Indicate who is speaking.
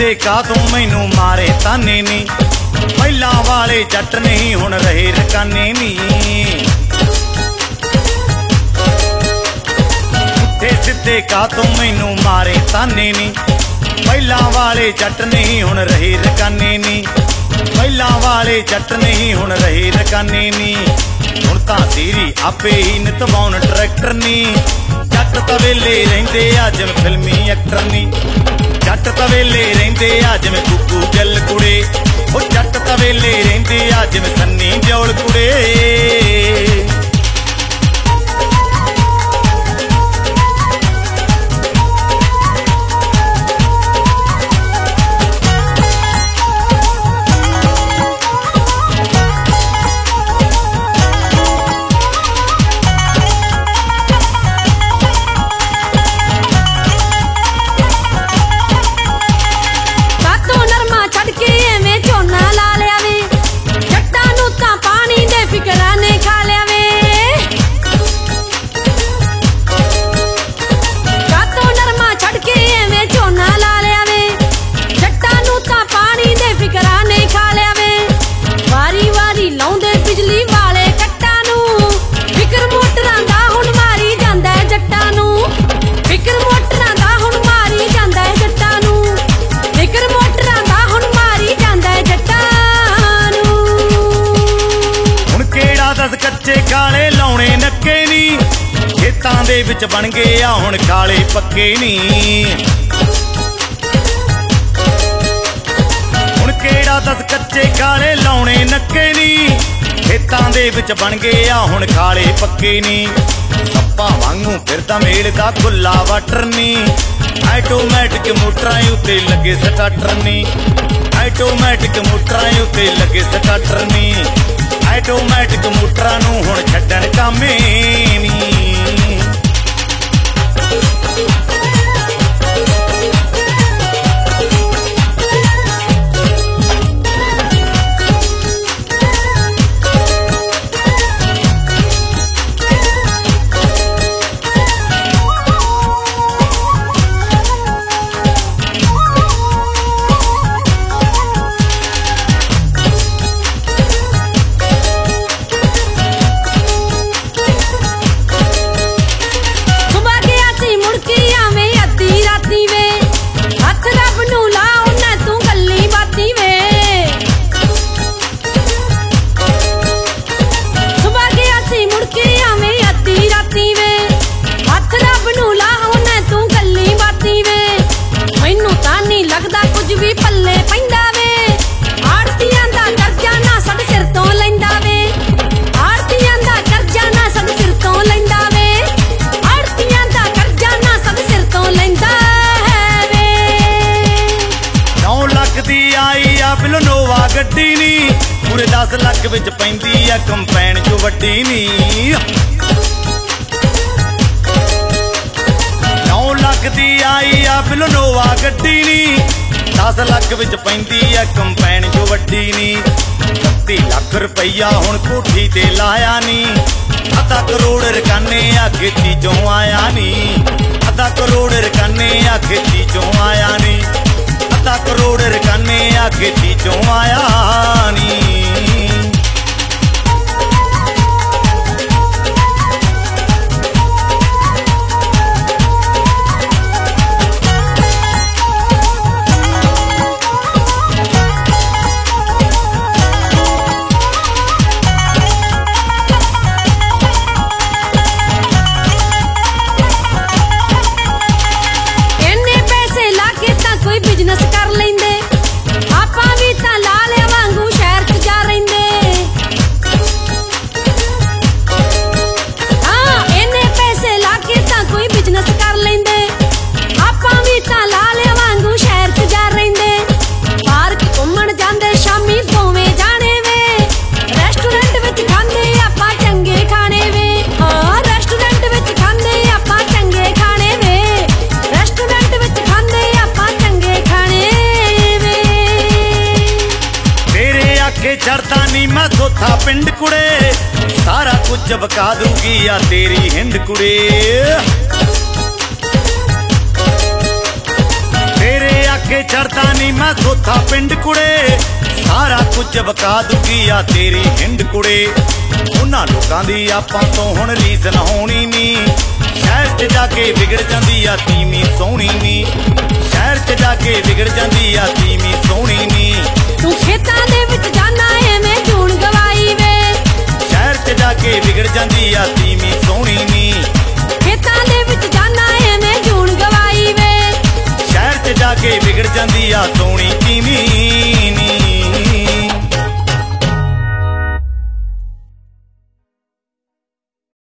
Speaker 1: सिद्धे का तू मैनू मारे ताने नी, पहला वाले जट नहीं हुण रहे रकाने नी। पुट्ठे सिद्धे का तू मैनू मारे ताने नी, पहला वाले जट नहीं हुण रहे रकाने नी। पहला वाले जट नहीं हुण रहे रकाने नी। हुण तां सीरी आपे ही नितवाउण ट्रैक्टर नी। जट तवेले रहिंदे आ जिवें फिल्मी एक्टर नी। जट तवेले रहिंदे आ जिवें कुकू जल कुड़े। ओ जट तवेले रहिंदे आ जिवें सन्नी दिओल कुड़े। कच्चे काले लाउणे नक्के नी, खेतां दे विच बन गए आ हुण काले पक्के नी। हुण केड़ा दस कच्चे काले लाउणे नक्के नी, खेतां दे विच बन गए आ हुण काले पक्के नी। सप्पां वांगू फिरदा मेल दा खुला वाटर नी, आटोमैटिक मोटरां उत्ते लगे स्टार्टर नी। आटोमैटिक मोटरां उत्ते लगे स्टार्टर नी। आटोमैटिक मोटरां नूं हुण छड्डण कामे नी। गड्डी नी पूरे 10 लाख विच पैंदी आ कंपैन जो वड्डी नी। 9 लाख दी आई आ बिलनोवा गड्डी नी, 10 लाख विच पैंदी आ कंपैन जो वड्डी नी। 30 लाख रुपया हुण कोठी ते लाया नी, अद्धा करोड़ रकाने आ खेती चों आया नी। अद्धा करोड़ रकाने आ खेती चों आया नी। अद्धा करोड़ रकाने आ खेती चों आया नी।
Speaker 2: बिजनेस कर लेंदे आपां भी तां लालिया वांगू शहर च जा रहिंदे। हाँ इन्ने पैसे लाके तां कोई बिजनेस कर लेंदे आपां भी तां लालिया वांगू शहर च जा रहिंदे। पार्क घुम्मण जांदे शामी दोवें जाने वे, रेस्टोरेंट विच खांदे आपां चंगे खाने वे। हाँ रेस्टोरेंट विच खांदे आपां चंगे खाने वे। रेस्टोरेंट विच खांदे आपां चंगे खाने वे।
Speaker 1: तेरे आखे चढ़दा नी मैं सोथा पिंड कुड़े, सारा कुछ बका दूंगी आ तेरी हिंद कुड़े। तेरे ਕੇ ਛੱਡਦਾ ਨਹੀਂ ਮੈਂ ਥੋਥਾ ਪਿੰਡ ਕੁੜੇ, ਸਾਰਾ ਕੁਝ ਵਕਾ ਦੂਗੀ ਆ ਤੇਰੀ ਹਿੰਡ ਕੁੜੇ। ਉਹਨਾਂ ਲੋਕਾਂ ਦੀ ਆਪਾਂ ਤੋਂ ਹੁਣ ਰੀਸ ਨਾ ਹੋਣੀ ਨੀ, ਸ਼ਹਿਰ 'ਚ ਜਾ ਕੇ ਵਿਗੜ ਜਾਂਦੀ ਆ ਤੀਵੀਂ ਸੋਹਣੀ ਨੀ, ਸ਼ਹਿਰ 'ਚ ਜਾ ਕੇ ਵਿਗੜ ਜਾਂਦੀ ਆ ਤੀਵੀਂ ਸੋਹਣੀ ਨੀ।